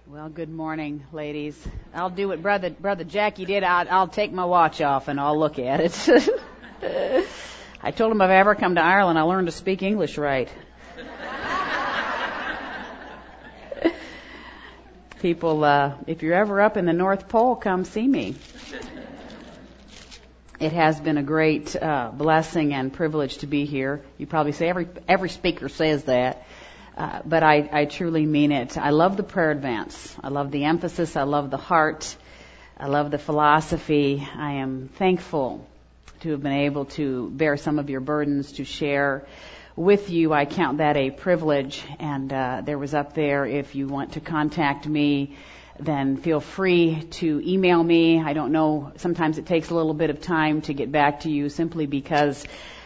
Well, good morning, ladies. I'll do what Brother Jackie did. I'll take my watch off and I'll look at it. I told him if I ever come to Ireland, I'll learn to speak English right. People, if you're ever up in the North Pole, come see me. It has been a great blessing and privilege to be here. You probably say every speaker says that. But I truly mean it. I love the prayer advance. I love the emphasis. I love the heart. I love the philosophy. I am thankful to have been able to bear some of your burdens, to share with you. I count that a privilege. And there was up there, if you want to contact me, then feel free to email me. I don't know, sometimes it takes a little bit of time to get back to you simply because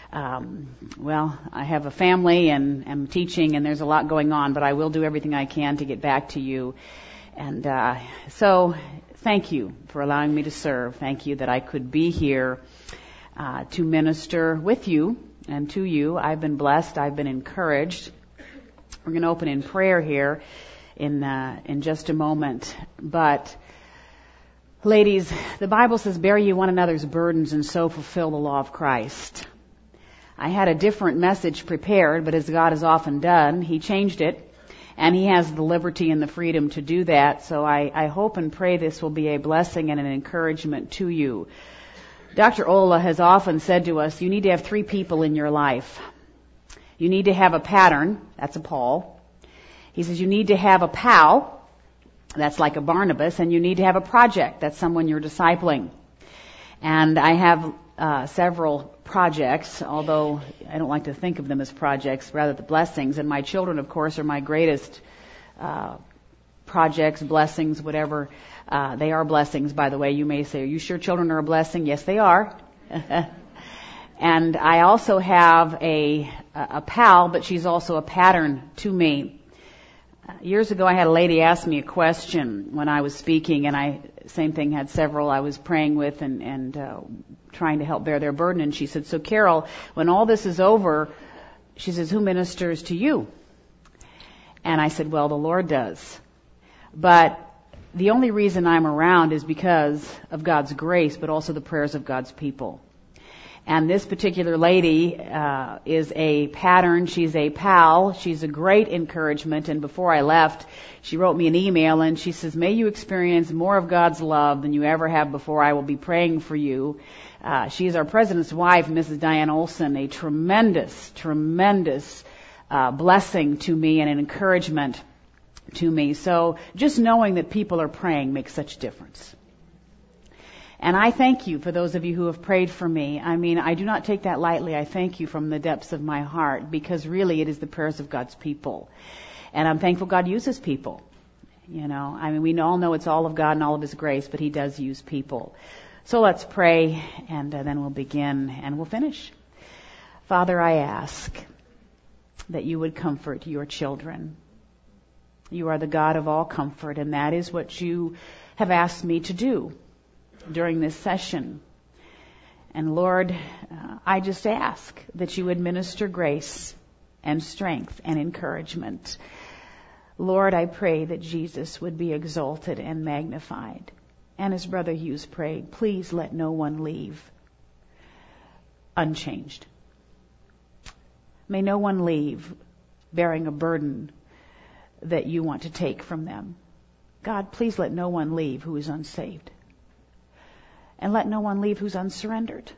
I have a family and I'm teaching and there's a lot going on, but I will do everything I can to get back to you. And so thank you for allowing me to serve. Thank you that I could be here to minister with you and to you. I've been blessed. I've been encouraged. We're going to open in prayer here in just a moment. But ladies, the Bible says, bear ye one another's burdens and so fulfill the law of Christ. I had a different message prepared, but as God has often done, He changed it, and He has the liberty and the freedom to do that. So I hope and pray this will be a blessing and an encouragement to you. Dr. Ola has often said to us, you need to have 3 people in your life. You need to have a pattern, that's a Paul. He says you need to have a pal, that's like a Barnabas, and you need to have a project, that's someone you're discipling. And I have several projects, although I don't like to think of them as projects, rather the blessings. And my children, of course, are my greatest projects, blessings, whatever. They are blessings, by the way. You may say, are you sure children are a blessing? Yes, they are. And I also have a pal, but she's also a pattern to me. Years ago, I had a lady ask me a question when I was speaking, and same thing, had several I was praying with and trying to help bear their burden. And she said, so Carol, when all this is over, she says, who ministers to you? And I said, well, the Lord does. But the only reason I'm around is because of God's grace, but also the prayers of God's people. And this particular lady is a pattern. She's a pal. She's a great encouragement. And before I left, she wrote me an email and she says, may you experience more of God's love than you ever have before. I will be praying for you. She is our president's wife, Mrs. Diane Olson, a tremendous blessing to me and an encouragement to me. So just knowing that people are praying makes such a difference. And I thank you for those of you who have prayed for me. I mean, I do not take that lightly. I thank you from the depths of my heart because really it is the prayers of God's people. And I'm thankful God uses people. You know, I mean, we all know it's all of God and all of His grace, but He does use people. So let's pray and then we'll begin and we'll finish. Father, I ask that you would comfort your children. You are the God of all comfort, and that is what you have asked me to do during this session. And Lord, I just ask that you would minister grace and strength and encouragement. Lord, I pray that Jesus would be exalted and magnified. And as Brother Hughes prayed, please let no one leave unchanged. May no one leave bearing a burden that you want to take from them. God, please let no one leave who is unsaved. And let no one leave who's unsurrendered.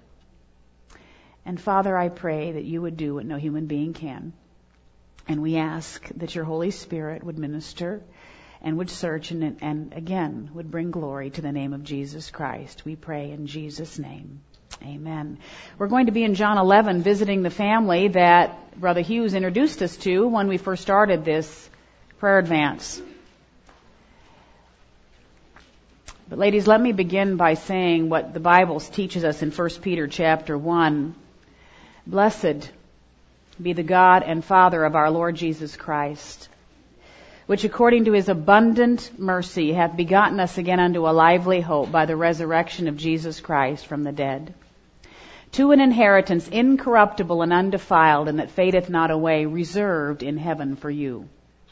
And Father, I pray that you would do what no human being can. And we ask that your Holy Spirit would minister and would search and again would bring glory to the name of Jesus Christ. We pray in Jesus' name. Amen. We're going to be in John 11 visiting the family that Brother Hughes introduced us to when we first started this prayer advance. But ladies, let me begin by saying what the Bible teaches us in 1 Peter chapter 1. Blessed be the God and Father of our Lord Jesus Christ, which according to His abundant mercy hath begotten us again unto a lively hope by the resurrection of Jesus Christ from the dead, to an inheritance incorruptible and undefiled, and that fadeth not away, reserved in heaven for you,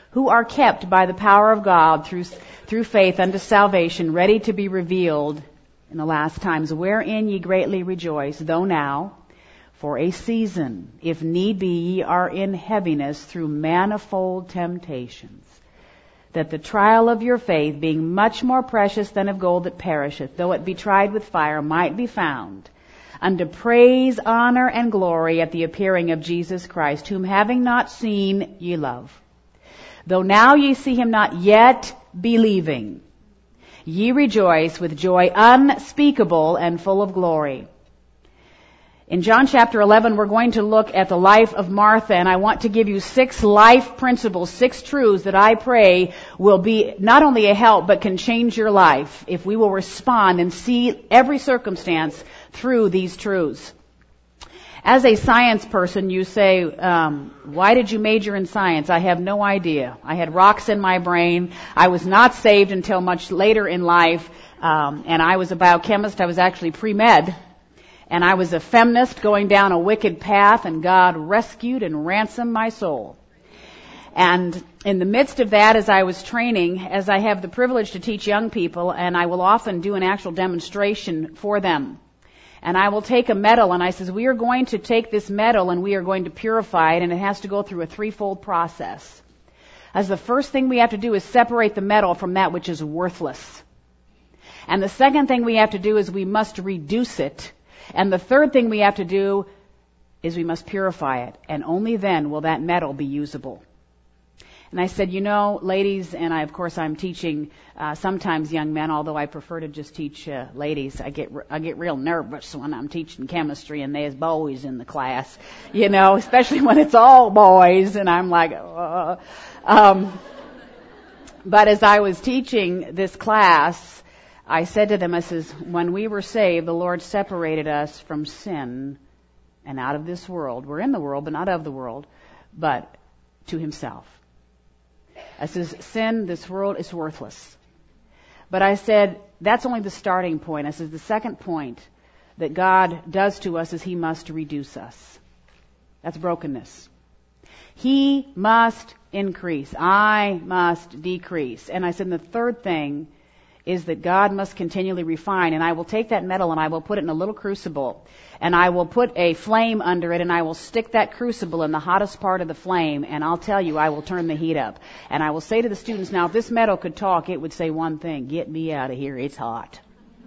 who are kept by the power of God through faith unto salvation, ready to be revealed in the last times, wherein ye greatly rejoice, though now, for a season, if need be, ye are in heaviness through manifold temptations, that the trial of your faith, being much more precious than of gold that perisheth, though it be tried with fire, might be found unto praise, honor, and glory at the appearing of Jesus Christ, whom having not seen ye love. Though now ye see him not, yet believing, ye rejoice with joy unspeakable and full of glory. In John chapter 11, we're going to look at the life of Martha, and I want to give you 6 life principles, 6 truths that I pray will be not only a help, but can change your life if we will respond and see every circumstance through these truths. As a science person, you say, why did you major in science? I have no idea. I had rocks in my brain. I was not saved until much later in life, and I was a biochemist. I was actually pre-med. And I was a feminist going down a wicked path, and God rescued and ransomed my soul. And in the midst of that, as I was training, as I have the privilege to teach young people, and I will often do an actual demonstration for them. And I will take a metal, and I says, we are going to take this metal and we are going to purify it, and it has to go through a 3-fold process. As the first thing we have to do is separate the metal from that which is worthless. And the second thing we have to do is we must reduce it. And the third thing we have to do is we must purify it. And only then will that metal be usable. And I said, ladies, and I'm teaching sometimes young men, although I prefer to just teach ladies. I get real nervous when I'm teaching chemistry and there's boys in the class, especially when it's all boys. And I'm like, But as I was teaching this class, I said to them, I says, when we were saved, the Lord separated us from sin and out of this world. We're in the world, but not of the world, but to himself. I says, sin, this world is worthless. But I said, that's only the starting point. I says, the second point that God does to us is he must reduce us. That's brokenness. He must increase. I must decrease. And I said, the third thing is that God must continually refine, and I will take that metal and I will put it in a little crucible, and I will put a flame under it, and I will stick that crucible in the hottest part of the flame, and I'll tell you, I will turn the heat up. And I will say to the students, now if this metal could talk, it would say one thing, get me out of here, it's hot.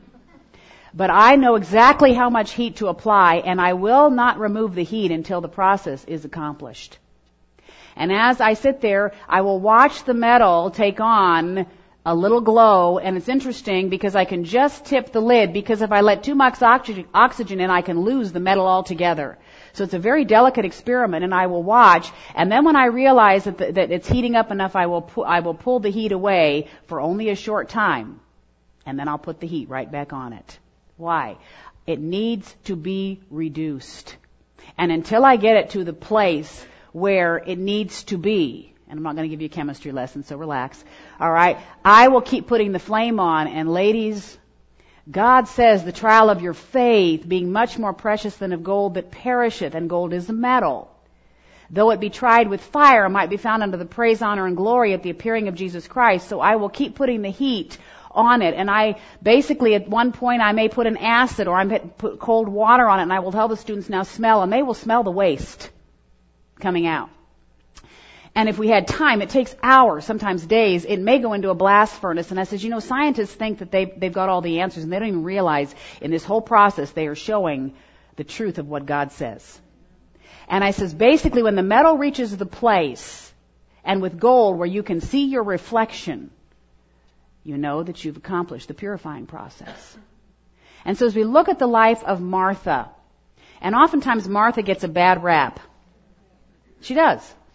But I know exactly how much heat to apply, and I will not remove the heat until the process is accomplished. And as I sit there, I will watch the metal take on a little glow, and it's interesting because I can just tip the lid, because if I let too much oxygen in, I can lose the metal altogether. So it's a very delicate experiment, and I will watch, and then when I realize that it's heating up enough, I will pull the heat away for only a short time, and then I'll put the heat right back on it. Why? It needs to be reduced. And until I get it to the place where it needs to be, and I'm not going to give you a chemistry lesson, so relax. All right? I will keep putting the flame on. And ladies, God says the trial of your faith, being much more precious than of gold that perisheth, and gold is a metal, though it be tried with fire, might be found unto the praise, honor, and glory at the appearing of Jesus Christ. So I will keep putting the heat on it. And I basically, at one point, I may put an acid or I may put cold water on it, and I will tell the students, now smell, and they will smell the waste coming out. And if we had time, it takes hours, sometimes days. It may go into a blast furnace. And I says, scientists think that they've got all the answers, and they don't even realize in this whole process they are showing the truth of what God says. And I says, basically, when the metal reaches the place, and with gold where you can see your reflection, you know that you've accomplished the purifying process. And so as we look at the life of Martha, and oftentimes Martha gets a bad rap. She does.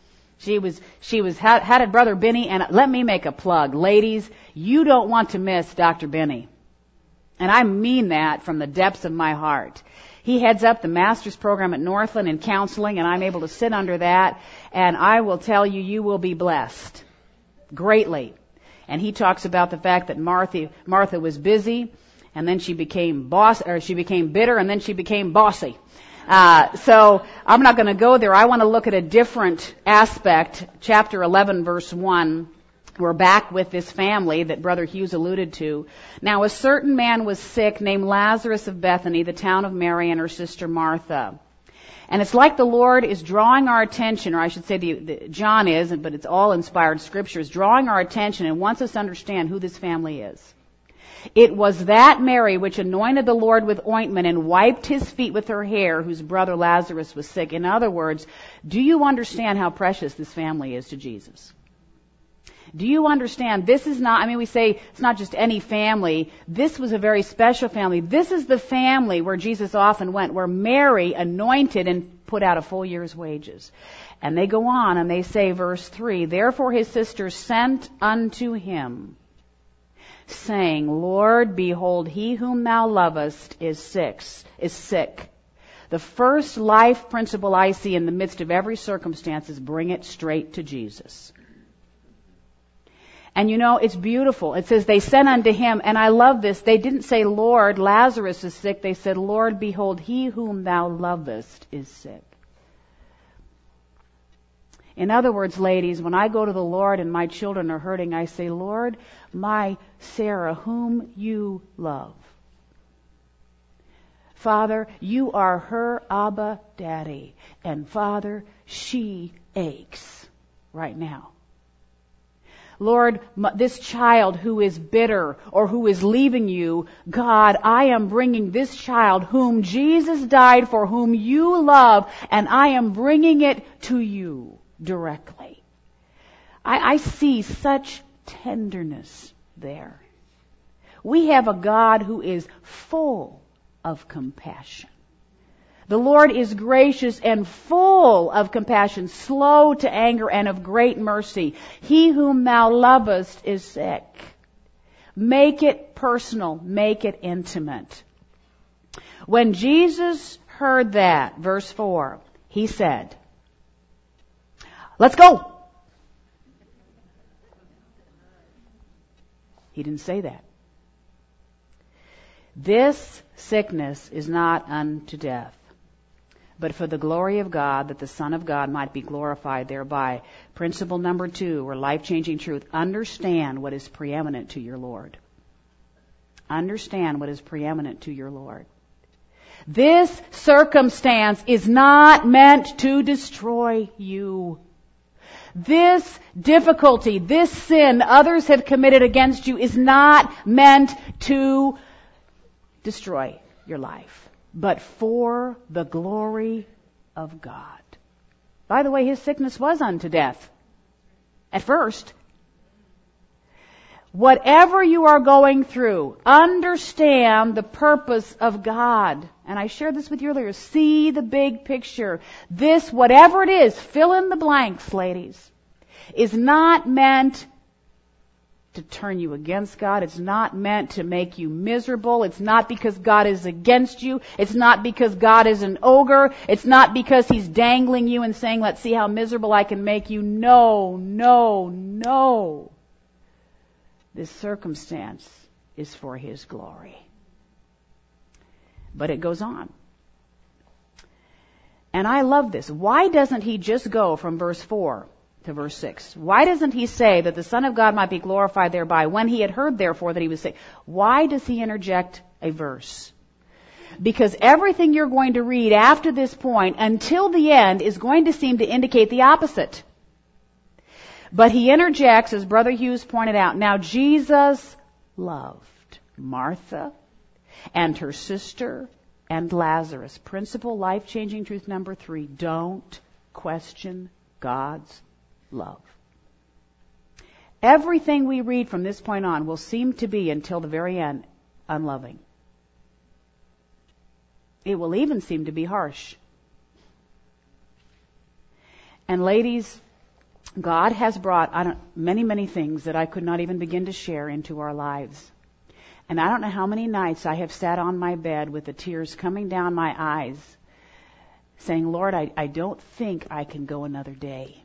Had a brother Benny, and let me make a plug. Ladies, you don't want to miss Dr. Benny. And I mean that from the depths of my heart. He heads up the master's program at Northland in counseling, and I'm able to sit under that, and I will tell you, you will be blessed greatly. And he talks about the fact that Martha was busy, and then she became bitter, and then she became bossy. So I'm not going to go there. I want to look at a different aspect. Chapter 11, verse 1. We're back with this family that Brother Hughes alluded to. Now a certain man was sick named Lazarus of Bethany, the town of Mary and her sister Martha. And it's like the Lord is drawing our attention, or I should say John is, but it's all inspired scriptures, drawing our attention and wants us to understand who this family is. It was that Mary which anointed the Lord with ointment and wiped his feet with her hair, whose brother Lazarus was sick. In other words, do you understand how precious this family is to Jesus? Do you understand? This is not, we say it's not just any family. This was a very special family. This is the family where Jesus often went, where Mary anointed and put out a full year's wages. And they go on and they say, verse 3, therefore his sisters sent unto him, saying, Lord, behold, he whom thou lovest is sick. The first life principle I see in the midst of every circumstance is bring it straight to Jesus. And it's beautiful. It says they sent unto him, and I love this. They didn't say, Lord, Lazarus is sick. They said, Lord, behold, he whom thou lovest is sick. In other words, ladies, when I go to the Lord and my children are hurting, I say, Lord, my Sarah, whom you love. Father, you are her Abba Daddy. And Father, she aches right now. Lord, this child who is bitter or who is leaving you, God, I am bringing this child whom Jesus died for, whom you love, and I am bringing it to you directly. I see such tenderness there. We have a God who is full of compassion. The Lord is gracious and full of compassion, slow to anger and of great mercy. He whom thou lovest is sick. Make it personal. Make it intimate. When Jesus heard that, verse 4, he said, let's go. He didn't say that. This sickness is not unto death, but for the glory of God, that the Son of God might be glorified thereby. Principle number 2, or life-changing truth, understand what is preeminent to your Lord. Understand what is preeminent to your Lord. This circumstance is not meant to destroy you. This difficulty, this sin others have committed against you is not meant to destroy your life, but for the glory of God. By the way, his sickness was unto death at first. Whatever you are going through, understand the purpose of God. And I shared this with you earlier. See the big picture. This, whatever it is, fill in the blanks, ladies, is not meant to turn you against God. It's not meant to make you miserable. It's not because God is against you. It's not because God is an ogre. It's not because He's dangling you and saying, let's see how miserable I can make you. No, no, no. This circumstance is for His glory. But it goes on. And I love this. Why doesn't He just go from verse 4 to verse 6? Why doesn't He say that the Son of God might be glorified thereby when He had heard therefore that He was sick? Why does He interject a verse? Because everything you're going to read after this point until the end is going to seem to indicate the opposite. But He interjects, as Brother Hughes pointed out, now Jesus loved Martha and her sister and Lazarus. Principle, life-changing truth number 3, don't question God's love. Everything we read from this point on will seem to be, until the very end, unloving. It will even seem to be harsh. And ladies, God has brought many, many things that I could not even begin to share into our lives. And I don't know how many nights I have sat on my bed with the tears coming down my eyes, saying, Lord, I don't think I can go another day.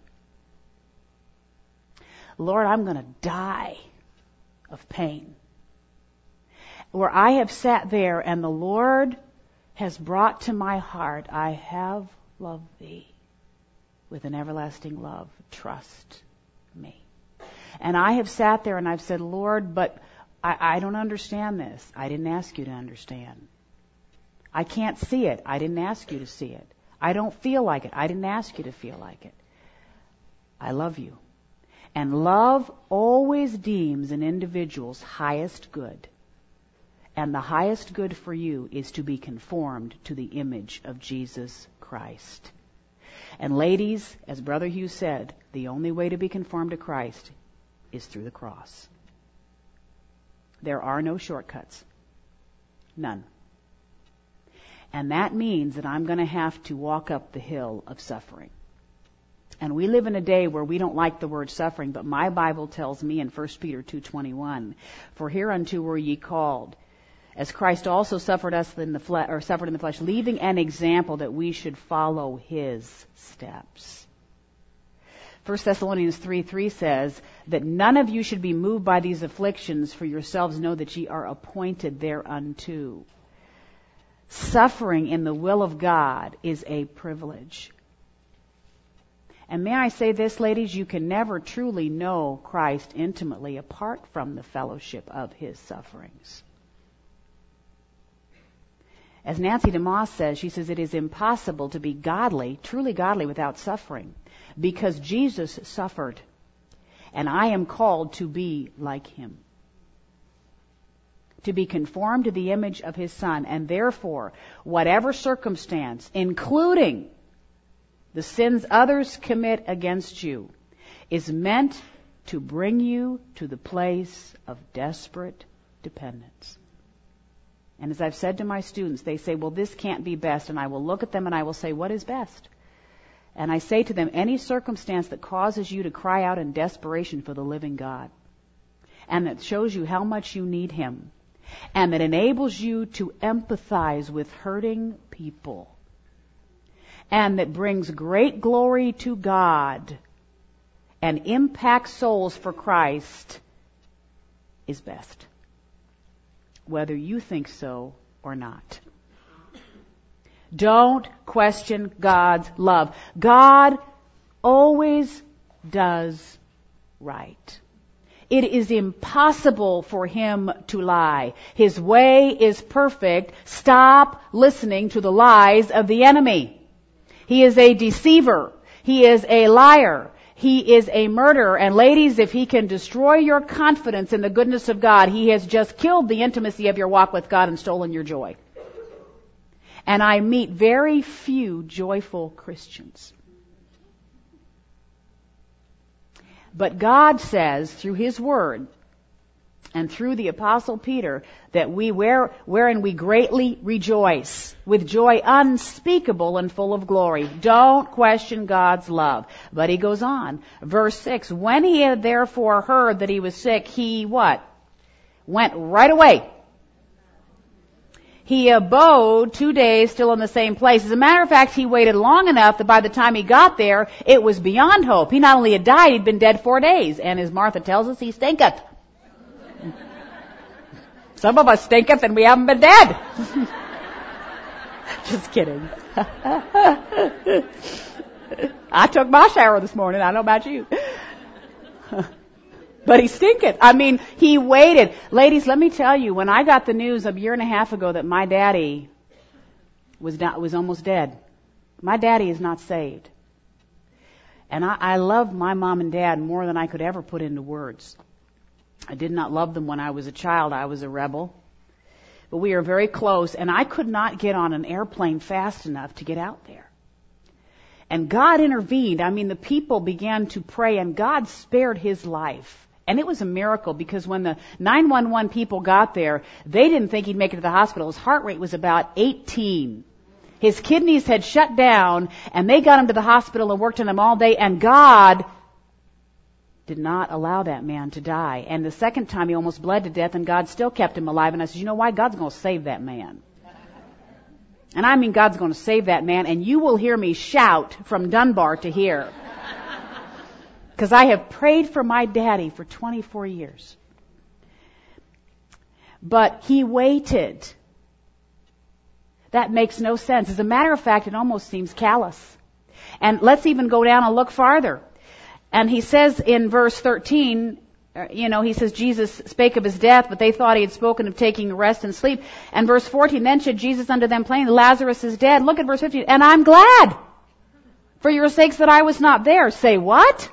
Lord, I'm going to die of pain. Where I have sat there and the Lord has brought to my heart, I have loved thee with an everlasting love. Trust me. And I have sat there and I've said, Lord, but I don't understand this. I didn't ask you to understand. I can't see it. I didn't ask you to see it. I don't feel like it. I didn't ask you to feel like it. I love you. And love always deems an individual's highest good. And the highest good for you is to be conformed to the image of Jesus Christ. And ladies, as Brother Hugh said, the only way to be conformed to Christ is through the cross. There are no shortcuts. None. And that means that I'm going to have to walk up the hill of suffering. And we live in a day where we don't like the word suffering, but my Bible tells me in 1 Peter 2:21, for hereunto were ye called, as Christ also suffered in the flesh, leaving an example that we should follow his steps. 1 Thessalonians 3:3 says that none of you should be moved by these afflictions, for yourselves know that ye are appointed thereunto. Suffering in the will of God is a privilege. And may I say this, ladies, you can never truly know Christ intimately apart from the fellowship of his sufferings. As Nancy DeMoss says, she says it is impossible to be godly, truly godly, without suffering, because Jesus suffered, and I am called to be like him, to be conformed to the image of his Son, and therefore, whatever circumstance, including the sins others commit against you, is meant to bring you to the place of desperate dependence. And as I've said to my students, they say, well, this can't be best. And I will look at them and I will say, what is best? And I say to them, any circumstance that causes you to cry out in desperation for the living God, and that shows you how much you need him, and that enables you to empathize with hurting people, and that brings great glory to God and impacts souls for Christ, is best, whether you think so or not. Don't question God's love. God always does right. It is impossible for him to lie. His way is perfect. Stop listening to the lies of the enemy. He is a deceiver. He is a liar. He is a murderer. And ladies, if he can destroy your confidence in the goodness of God, he has just killed the intimacy of your walk with God and stolen your joy. And I meet very few joyful Christians. But God says through his word and through the Apostle Peter that wherein we greatly rejoice with joy unspeakable and full of glory. Don't question God's love. But he goes on. Verse 6, when he had therefore heard that he was sick, he what? Went right away. He abode 2 days still in the same place. As a matter of fact, he waited long enough that by the time he got there, it was beyond hope. He not only had died, he'd been dead 4 days. And as Martha tells us, he stinketh. Some of us stinketh and we haven't been dead. Just kidding. I took my shower this morning. I don't know about you. But he stinketh. I mean, he waited. Ladies, let me tell you, when I got the news a year and a half ago that my daddy was almost dead, my daddy is not saved. And I love my mom and dad more than I could ever put into words. I did not love them when I was a child. I was a rebel. But we are very close, and I could not get on an airplane fast enough to get out there. And God intervened. I mean, the people began to pray, and God spared his life. And it was a miracle, because when the 911 people got there, they didn't think he'd make it to the hospital. His heart rate was about 18. His kidneys had shut down, and they got him to the hospital and worked on him all day, and God did not allow that man to die. And the second time he almost bled to death, and God still kept him alive. And I said, you know why? God's going to save that man. And I mean, God's going to save that man, and you will hear me shout from Dunbar to here. Because I have prayed for my daddy for 24 years. But he waited. That makes no sense. As a matter of fact, it almost seems callous. And let's even go down and look farther. And he says in verse 13, he says Jesus spake of his death, but they thought he had spoken of taking rest and sleep. And verse 14, then said Jesus unto them plainly, Lazarus is dead. Look at verse 15. And I'm glad for your sakes that I was not there. Say what?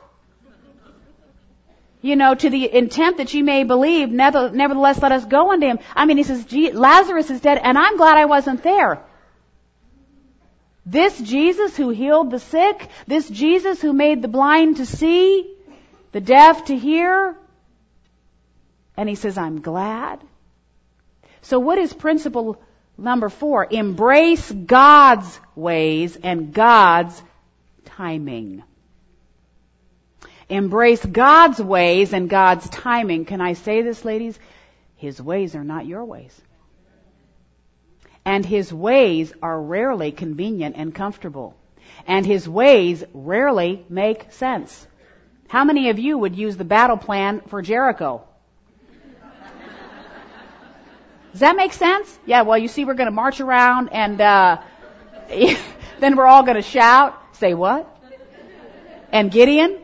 To the intent that ye may believe, nevertheless let us go unto him. He says, Lazarus is dead, and I'm glad I wasn't there. This Jesus who healed the sick, this Jesus who made the blind to see, the deaf to hear, and he says, I'm glad. So what is principle number 4? Embrace God's ways and God's timing. Embrace God's ways and God's timing. Can I say this, ladies? His ways are not your ways. And His ways are rarely convenient and comfortable. And His ways rarely make sense. How many of you would use the battle plan for Jericho? Does that make sense? Yeah, well, you see, we're going to march around and then we're all going to shout. Say what? And Gideon?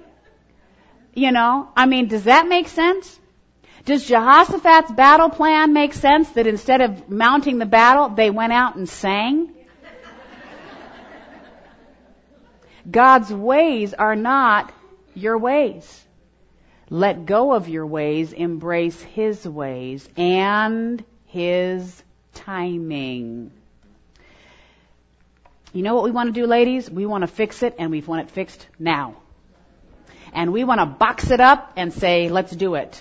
Does that make sense? Does Jehoshaphat's battle plan make sense that instead of mounting the battle, they went out and sang? God's ways are not your ways. Let go of your ways, embrace His ways and His timing. You know what we want to do, ladies? We want to fix it, and we want it fixed now. And we want to box it up and say, let's do it.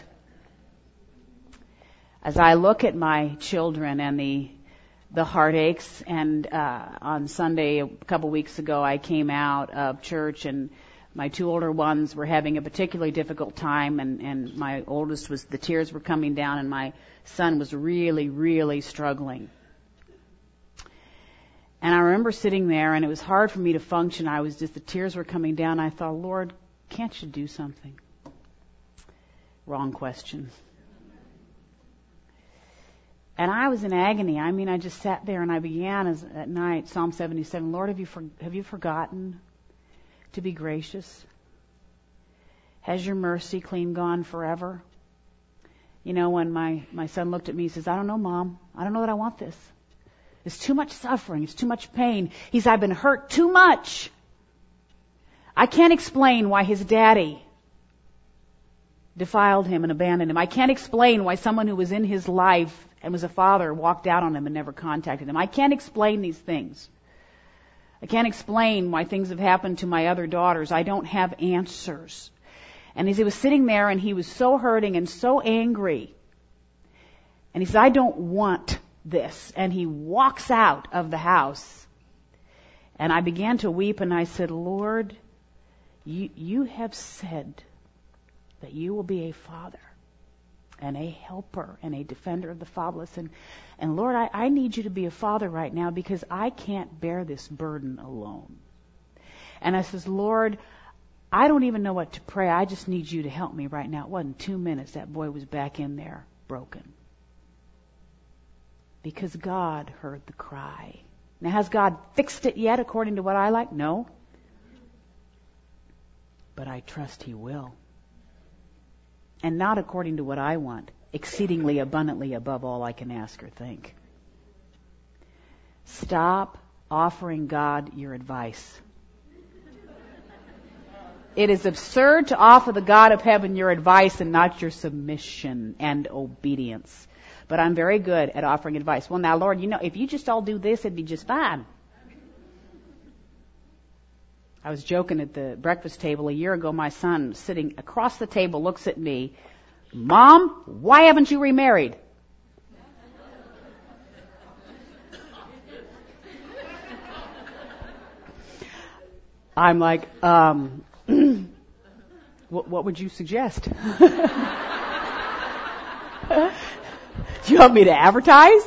As I look at my children and the heartaches, and on Sunday, a couple weeks ago, I came out of church, and my 2 older ones were having a particularly difficult time, and my oldest the tears were coming down, and my son was really, really struggling. And I remember sitting there, and it was hard for me to function. The tears were coming down. I thought, Lord, can't you do something? Wrong question. And I was in agony. I just sat there and I began at night, Psalm 77, Lord, have you forgotten to be gracious? Has your mercy clean gone forever? When my son looked at me, he says, I don't know, Mom. I don't know that I want this. It's too much suffering. It's too much pain. He said, I've been hurt too much. I can't explain why his daddy defiled him and abandoned him. I can't explain why someone who was in his life and was a father walked out on him and never contacted him. I can't explain these things. I can't explain why things have happened to my other daughters. I don't have answers. And as he was sitting there and he was so hurting and so angry, and he said, I don't want this. And he walks out of the house. And I began to weep and I said, Lord, you have said that you will be a father and a helper and a defender of the fatherless. And Lord, I need you to be a father right now because I can't bear this burden alone. And I says, Lord, I don't even know what to pray. I just need you to help me right now. It wasn't 2 minutes. That boy was back in there broken. Because God heard the cry. Now, has God fixed it yet according to what I like? No. But I trust He will. And not according to what I want, exceedingly abundantly above all I can ask or think. Stop offering God your advice. It is absurd to offer the God of heaven your advice and not your submission and obedience. But I'm very good at offering advice. Well, now, Lord, if you just all do this, it'd be just fine. I was joking at the breakfast table a year ago. My son, sitting across the table, looks at me, Mom, why haven't you remarried? I'm like, what would you suggest? Do you want me to advertise?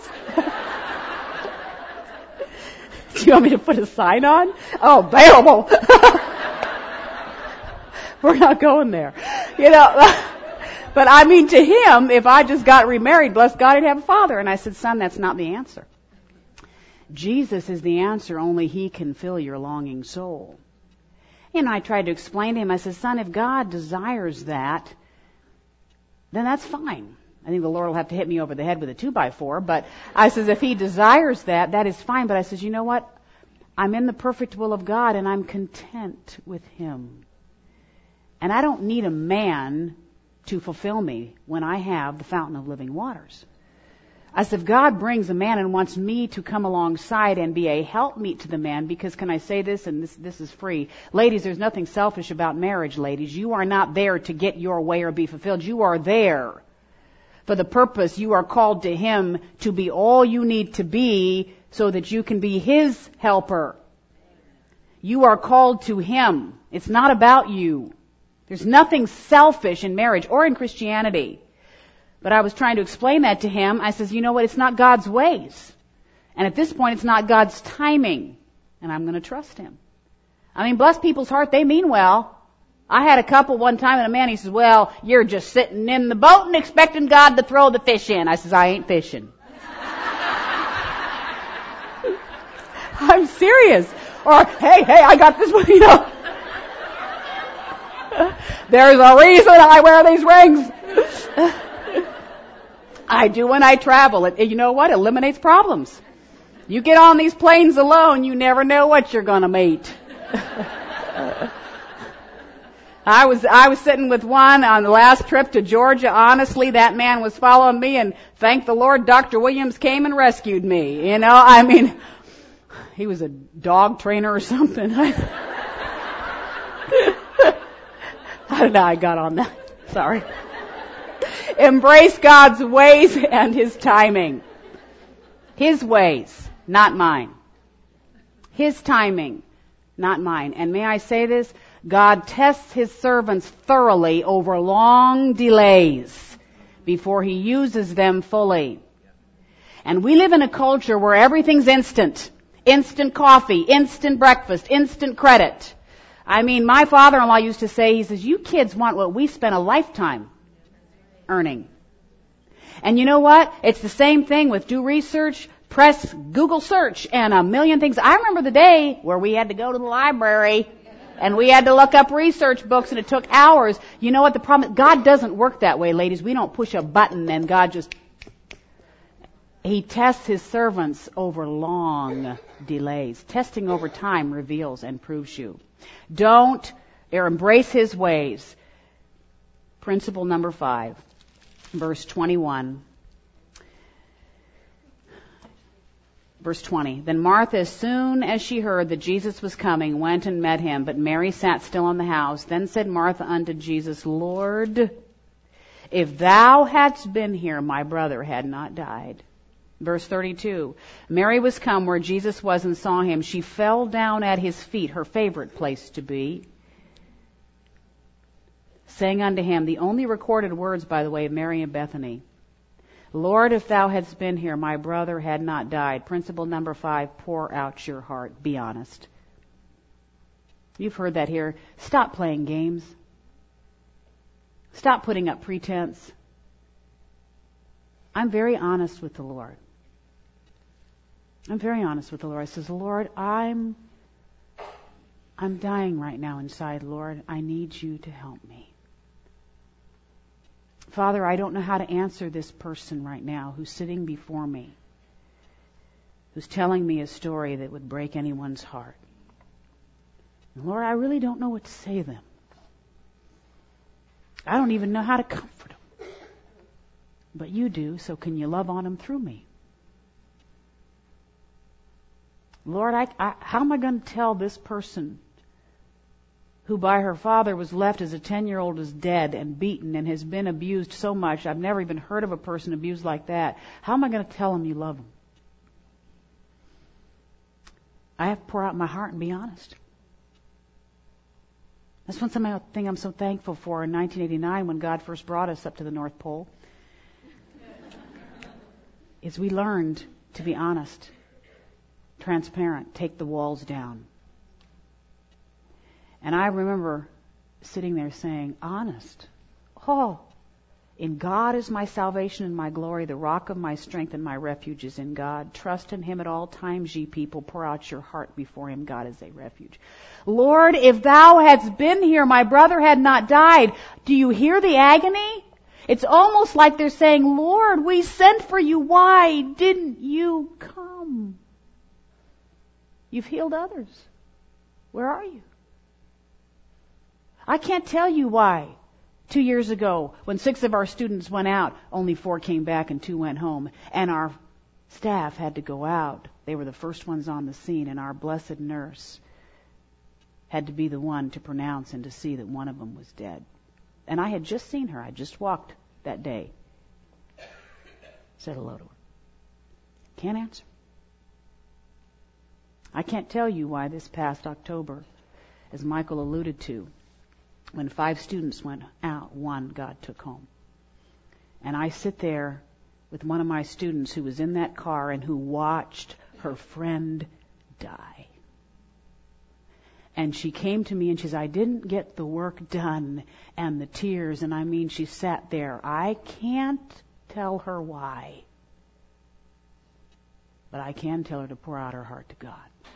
Do you want me to put a sign on? Oh, available. We're not going there. But to him, if I just got remarried, bless God, I'd have a father. And I said, son, that's not the answer. Jesus is the answer. Only He can fill your longing soul. And I tried to explain to him, I said, son, if God desires that, then that's fine. I think the Lord will have to hit me over the head with a 2x4, but I says, if He desires that, that is fine. But I says, you know what? I'm in the perfect will of God, and I'm content with Him. And I don't need a man to fulfill me when I have the fountain of living waters. I said, if God brings a man and wants me to come alongside and be a helpmeet to the man, because can I say this, and this is free. Ladies, there's nothing selfish about marriage, ladies. You are not there to get your way or be fulfilled. You are there for the purpose. You are called to Him to be all you need to be so that you can be His helper. You are called to Him. It's not about you. There's nothing selfish in marriage or in Christianity. But I was trying to explain that to him. I says, you know what? It's not God's ways. And at this point, it's not God's timing. And I'm going to trust Him. I mean, bless people's heart. They mean well. I had a couple one time, and a man, he says, well, you're just sitting in the boat and expecting God to throw the fish in. I says, I ain't fishing. I'm serious. Or, hey, I got this one, you know. There's a reason I wear these rings. I do when I travel. You know what? It eliminates problems. You get on these planes alone, you never know what you're going to meet. I was sitting with one on the last trip to Georgia. Honestly, that man was following me, and thank the Lord Dr. Williams came and rescued me. You know, I mean, he was a dog trainer or something. I don't know, I got on that. Sorry. Embrace God's ways and His timing. His ways, not mine. His timing, not mine. And may I say this? God tests His servants thoroughly over long delays before He uses them fully. And we live in a culture where everything's instant. Instant coffee, instant breakfast, instant credit. I mean, my father-in-law used to say, he says, you kids want what we spent a lifetime earning. And you know what? It's the same thing with do research, press Google search, and a million things. I remember the day where we had to go to the library and we had to look up research books, and it took hours. You know what the problem is? God doesn't work that way, ladies. We don't push a button and God just... He tests His servants over long delays. Testing over time reveals and proves you. Don't embrace His ways. Principle number 5, verse 21. Verse 20. Then Martha, as soon as she heard that Jesus was coming, went and met Him. But Mary sat still in the house. Then said Martha unto Jesus, Lord, if Thou hadst been here, my brother had not died. Verse 32. Mary was come where Jesus was and saw Him. She fell down at His feet, her favorite place to be, saying unto Him, the only recorded words, by the way, of Mary and Bethany, Lord, if Thou hadst been here, my brother had not died. Principle number 5, pour out your heart. Be honest. You've heard that here. Stop playing games. Stop putting up pretense. I'm very honest with the Lord. I'm very honest with the Lord. I says, Lord, I'm dying right now inside, Lord. I need You to help me. Father, I don't know how to answer this person right now who's sitting before me, who's telling me a story that would break anyone's heart. And Lord, I really don't know what to say to them. I don't even know how to comfort them. But You do, so can You love on them through me? Lord, how am I going to tell this person who by her father was left as a 10-year-old is dead and beaten and has been abused so much? I've never even heard of a person abused like that. How am I going to tell them You love them? I have to pour out my heart and be honest. That's one thing I'm so thankful for in 1989 when God first brought us up to the North Pole. Is we learned to be honest, transparent, take the walls down. And I remember sitting there saying, honest. Oh, In God is my salvation and my glory, the rock of my strength and my refuge is in God. Trust in Him at all times, ye people. Pour out your heart before Him. God is a refuge. Lord, if thou hadst been here, my brother had not died. Do you hear the agony? It's almost like they're saying, Lord, we sent for you. Why didn't you come? You've healed others. Where are you? I can't tell you why. 2 years ago, when 6 of our students went out, only 4 came back and 2 went home. And our staff had to go out. They were the first ones on the scene, and our blessed nurse had to be the one to pronounce and to see that one of them was dead. And I had just seen her. I just walked that day. Said hello to her. Can't answer. I can't tell you why this past October, as Michael alluded to, when 5 students went out, 1 God took home. And I sit there with one of my students who was in that car and who watched her friend die. And she came to me and she said, I didn't get the work done, and the tears, and I mean, she sat there. I can't tell her why, but I can tell her to pour out her heart to God.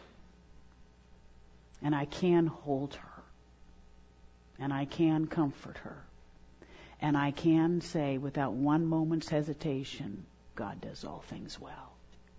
And I can hold her. And I can comfort her. And I can say without one moment's hesitation, God does all things well.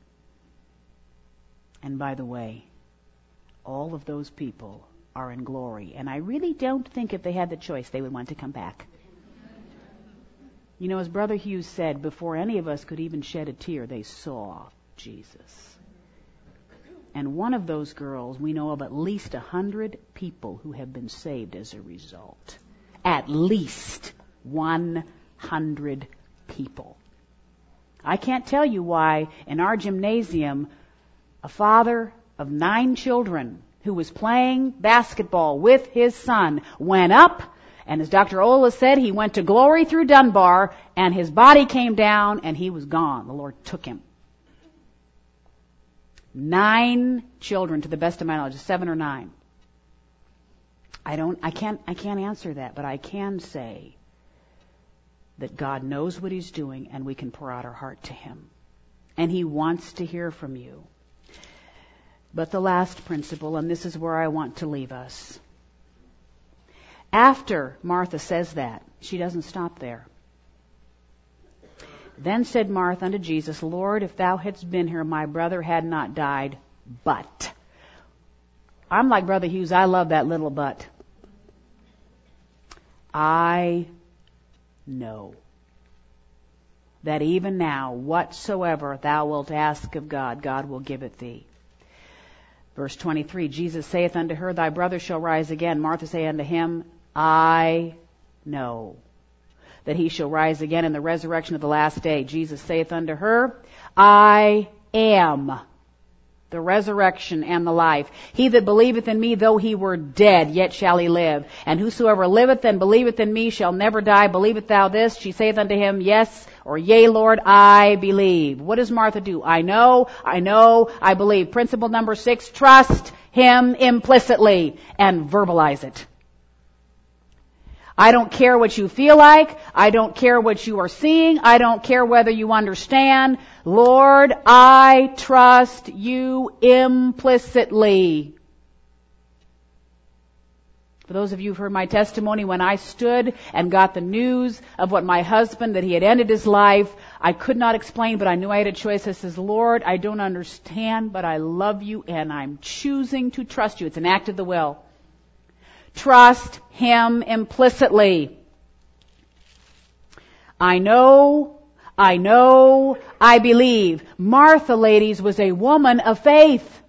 And by the way, all of those people are in glory. And I really don't think if they had the choice, they would want to come back. You know, as Brother Hughes said, before any of us could even shed a tear, they saw Jesus. And one of those girls, we know of at least 100 people who have been saved as a result. At least 100 people. I can't tell you why in our gymnasium, a father of 9 children who was playing basketball with his son went up, and as Dr. Ola said, he went to glory through Dunbar, and his body came down, and he was gone. The Lord took him. 9 children, to the best of my knowledge, 7 or 9. I can't answer that, but I can say that God knows what He's doing, and we can pour out our heart to Him. And He wants to hear from you. But the last principle, and this is where I want to leave us. After Martha says that, she doesn't stop there. Then said Martha unto Jesus, Lord, if thou hadst been here, my brother had not died, but. I'm like Brother Hughes, I love that little but. I know that even now, whatsoever thou wilt ask of God, God will give it thee. Verse 23, Jesus saith unto her, thy brother shall rise again. Martha saith unto him, I know that he shall rise again in the resurrection of the last day. Jesus saith unto her, I am the resurrection and the life. He that believeth in me, though he were dead, yet shall he live. And whosoever liveth and believeth in me shall never die. Believeth thou this? She saith unto him, yes, or yea, Lord, I believe. What does Martha do? I know, I believe. Principle number 6, trust Him implicitly and verbalize it. I don't care what you feel like. I don't care what you are seeing. I don't care whether you understand. Lord, I trust you implicitly. For those of you who've heard my testimony, when I stood and got the news of what my husband, that he had ended his life, I could not explain, but I knew I had a choice. I says, Lord, I don't understand, but I love you and I'm choosing to trust you. It's an act of the will. Trust Him implicitly. I know, I believe. Martha, ladies, was a woman of faith.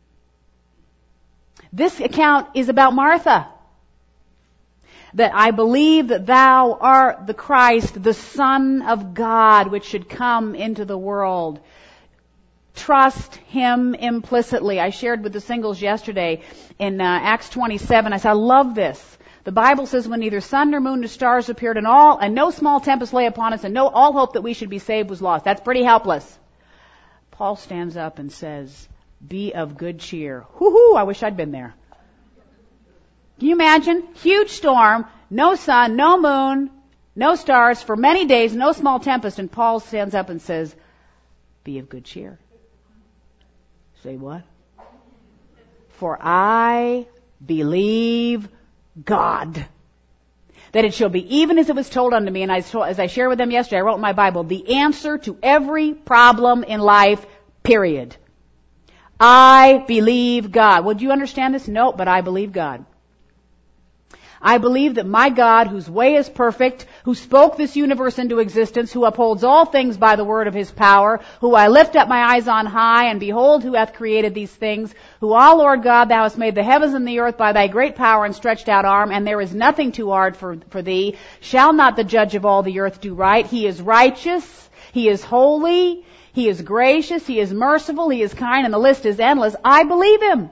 This account is about Martha. That I believe that thou art the Christ, the Son of God, which should come into the world. Trust Him implicitly. I shared with the singles yesterday in Acts 27. I said, I love this. The Bible says, when neither sun nor moon nor stars appeared, and no small tempest lay upon us, and no all hope that we should be saved was lost. That's pretty helpless. Paul stands up and says, be of good cheer. Whoo-hoo, I wish I'd been there. Can you imagine? Huge storm, no sun, no moon, no stars, for many days, no small tempest. And Paul stands up and says, be of good cheer. Say what? For I believe God, that it shall be even as it was told unto me. And as I shared with them yesterday, I wrote in my Bible, the answer to every problem in life, period. I believe God. Well, do you understand this? No, but I believe God. I believe that my God, whose way is perfect, who spoke this universe into existence, who upholds all things by the word of his power, who I lift up my eyes on high, and behold, who hath created these things, who, Lord God, thou hast made the heavens and the earth by thy great power and stretched out arm, and there is nothing too hard for thee. Shall not the judge of all the earth do right? He is righteous. He is holy. He is gracious. He is merciful. He is kind, and the list is endless. I believe him.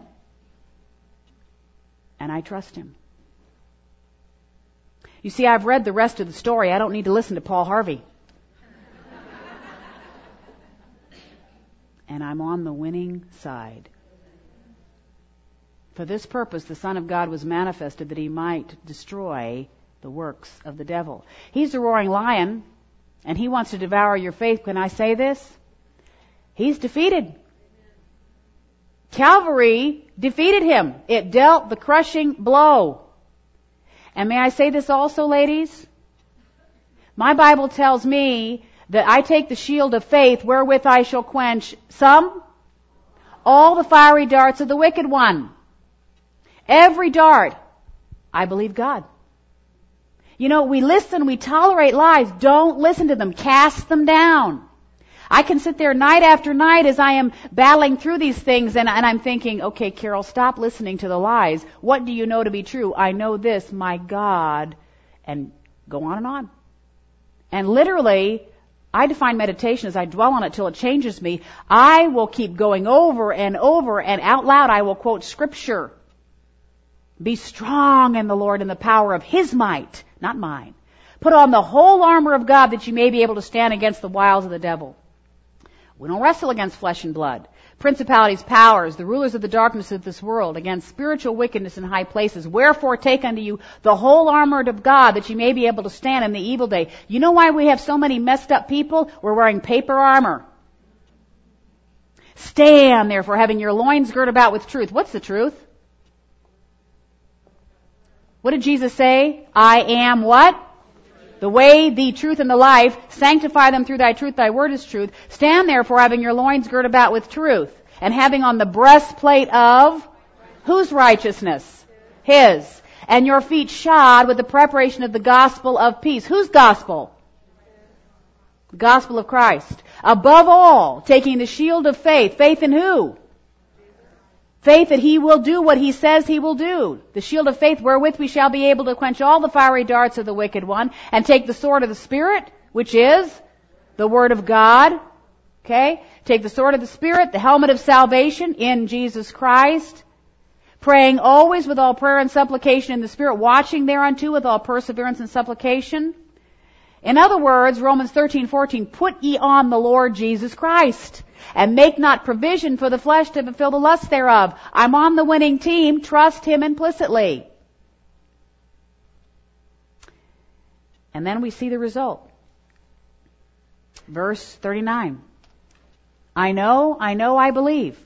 And I trust him. You see, I've read the rest of the story. I don't need to listen to Paul Harvey. And I'm on the winning side. For this purpose, the Son of God was manifested that he might destroy the works of the devil. He's the roaring lion, and he wants to devour your faith. Can I say this? He's defeated. Calvary defeated him. It dealt the crushing blow. And may I say this also, ladies? My Bible tells me that I take the shield of faith wherewith I shall quench all the fiery darts of the wicked one. Every dart. I believe God. You know, we listen, we tolerate lies. Don't listen to them. Cast them down. I can sit there night after night as I am battling through these things and I'm thinking, okay, Carol, stop listening to the lies. What do you know to be true? I know this, my God, and go on and on. And literally, I define meditation as I dwell on it till it changes me. I will keep going over and over, and out loud I will quote Scripture. Be strong in the Lord and the power of his might, not mine. Put on the whole armor of God that you may be able to stand against the wiles of the devil. We don't wrestle against flesh and blood. Principalities, powers, the rulers of the darkness of this world, against spiritual wickedness in high places. Wherefore take unto you the whole armor of God, that you may be able to stand in the evil day. You know why we have so many messed up people? We're wearing paper armor. Stand therefore, having your loins girt about with truth. What's the truth? What did Jesus say? I am what? The way, the truth, and the life. Sanctify them through thy truth. Thy word is truth. Stand therefore, having your loins girt about with truth, and having on the breastplate of whose righteousness? His. And your feet shod with the preparation of the gospel of peace. Whose gospel? The gospel of Christ. Above all, taking the shield of faith. Faith in who? Faith that he will do what he says he will do. The shield of faith wherewith we shall be able to quench all the fiery darts of the wicked one, and take the sword of the Spirit, which is the Word of God. Okay? Take the sword of the Spirit, the helmet of salvation in Jesus Christ, praying always with all prayer and supplication in the Spirit, watching thereunto with all perseverance and supplication. In other words, Romans 13:14, put ye on the Lord Jesus Christ, and make not provision for the flesh to fulfill the lust thereof. I'm on the winning team. Trust him implicitly. And then we see the result. Verse 39. I know, I believe.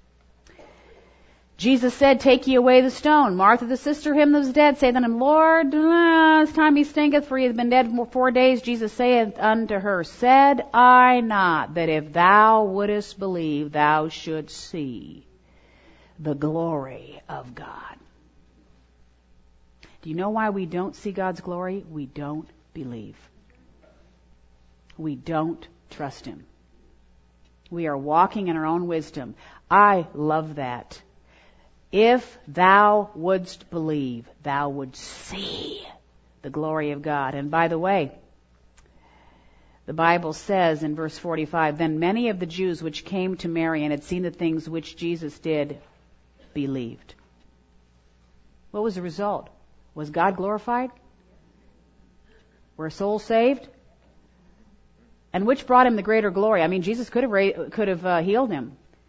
Jesus said, take ye away the stone. Martha, the sister of him that was dead, saith unto him, Lord, this time he stinketh, for he hath been dead 4 days. Jesus saith unto her, said I not that if thou wouldest believe, thou shouldst see the glory of God? Do you know why we don't see God's glory? We don't believe. We don't trust him. We are walking in our own wisdom. I love that. If thou wouldst believe, thou wouldst see the glory of God. And by the way, the Bible says in verse 45, then many of the Jews which came to Mary and had seen the things which Jesus did, believed. What was the result? Was God glorified? Were souls saved? And which brought him the greater glory? I mean, Jesus could have healed him.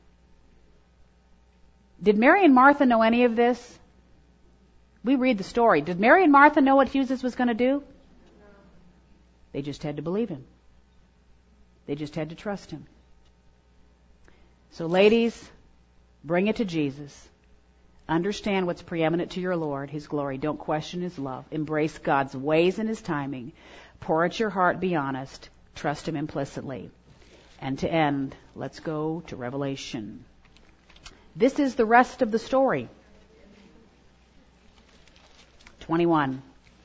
Did Mary and Martha know any of this? We read the story. Did Mary and Martha know what Jesus was going to do? They just had to believe Him. They just had to trust Him. So ladies, bring it to Jesus. Understand what's preeminent to your Lord, His glory. Don't question His love. Embrace God's ways and His timing. Pour out your heart, be honest. Trust Him implicitly. And to end, let's go to Revelation. This is the rest of the story. 21.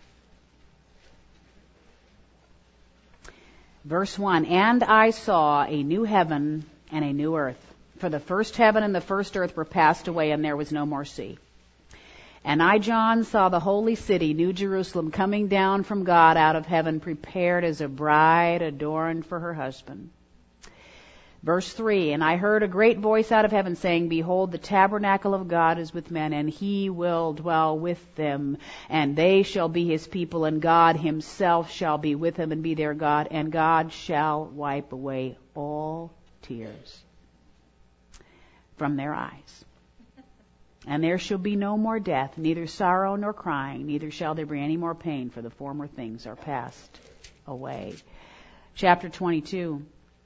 Verse 1, And I saw a new heaven and a new earth. For the first heaven and the first earth were passed away, and there was no more sea. And I, John, saw the holy city, New Jerusalem, coming down from God out of heaven, prepared as a bride adorned for her husband. Verse 3, And I heard a great voice out of heaven saying, Behold, the tabernacle of God is with men, and He will dwell with them, and they shall be His people, and God Himself shall be with them and be their God, and God shall wipe away all tears from their eyes. And there shall be no more death, neither sorrow nor crying, neither shall there be any more pain, for the former things are passed away. Chapter 22.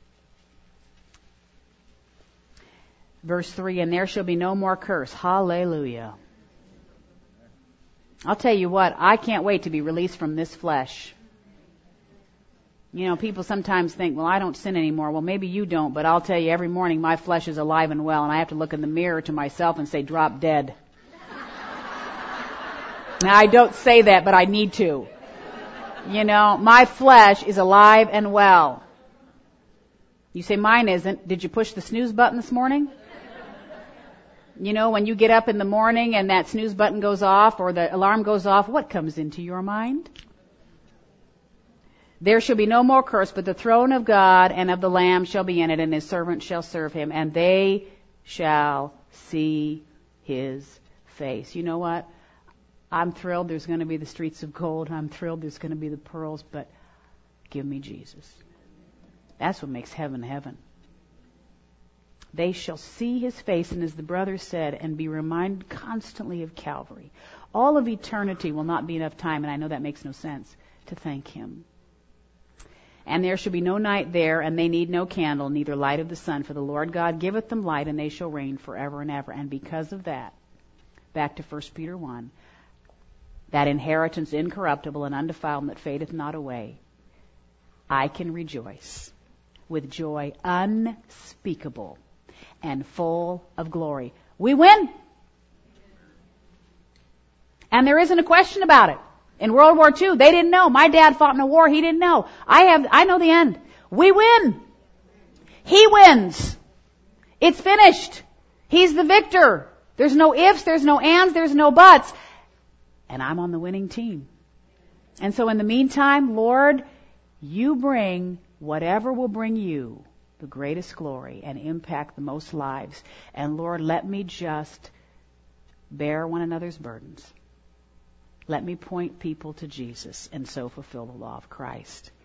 Verse 3, And there shall be no more curse. Hallelujah. I'll tell you what, I can't wait to be released from this flesh. You know, people sometimes think, well, I don't sin anymore. Well, maybe you don't, but I'll tell you, every morning my flesh is alive and well, and I have to look in the mirror to myself and say, drop dead. Now, I don't say that, but I need to. You know, my flesh is alive and well. You say, mine isn't. Did you push the snooze button this morning? You know, when you get up in the morning and that snooze button goes off or the alarm goes off, what comes into your mind? There shall be no more curse, but the throne of God and of the Lamb shall be in it, and His servants shall serve Him, and they shall see His face. You know what? I'm thrilled there's going to be the streets of gold. I'm thrilled there's going to be the pearls, but give me Jesus. That's what makes heaven heaven. They shall see His face, and as the brother said, and be reminded constantly of Calvary. All of eternity will not be enough time, and I know that makes no sense, to thank Him. And there shall be no night there, and they need no candle, neither light of the sun, for the Lord God giveth them light, and they shall reign forever and ever. And because of that, back to 1 Peter 1, that inheritance incorruptible and undefiled, and that fadeth not away, I can rejoice with joy unspeakable and full of glory. We win. And there isn't a question about it. In World War II, they didn't know. My dad fought in a war. He didn't know. I know the end. We win. He wins. It's finished. He's the victor. There's no ifs, there's no ands, there's no buts. And I'm on the winning team. And so in the meantime, Lord, you bring whatever will bring you the greatest glory and impact the most lives. And Lord, let me just bear one another's burdens. Let me point people to Jesus and so fulfill the law of Christ.